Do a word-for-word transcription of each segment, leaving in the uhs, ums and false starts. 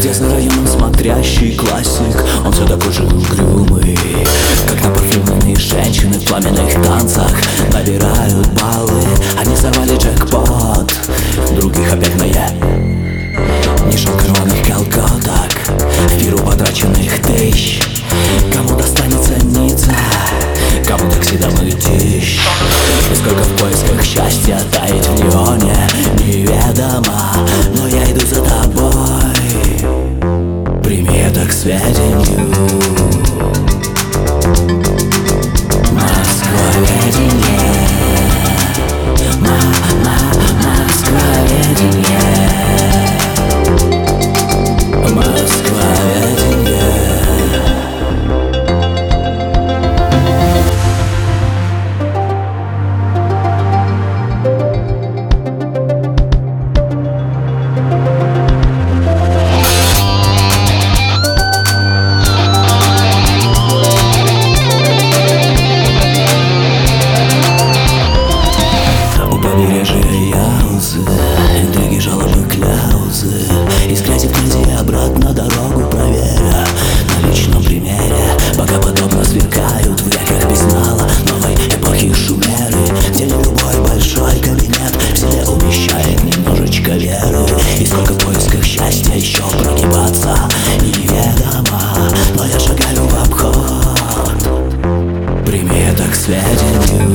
где за районом смотрящий классик, он все такой же угрюмый, как на парфюмерные женщины в пламенных танцах набирают баллы. Они сорвали джекпот, других опять на я. Не жалко рваных колготок, в пиру потраченных тысяч. Кому достанется ница, кому такси домой тищ. И сколько в поисках счастья таять в неоне неведомо, но я иду за тобой, прими это к сведению. Москвоведение, Москвоведение, Москвоведение. Интриги, жалобы, кляузы, из грязи в грязи обратно дорогу проверя. На личном примере богоподобно сверкают в веках безнала новой эпохи шумеры, где не любой большой кабинет в себе умещает немножечко веры. И сколько в поисках счастья еще прогибаться неведомо, но я шагаю в обход, прими это к сведению.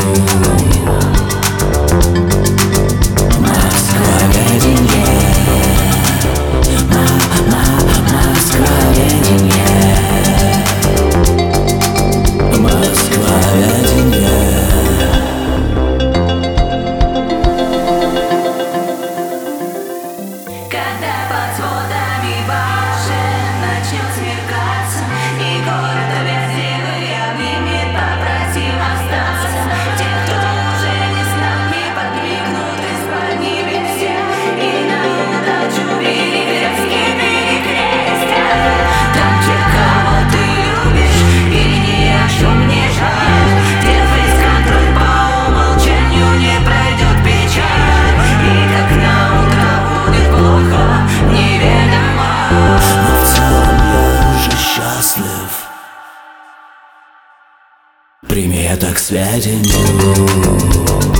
Прими это к сведению.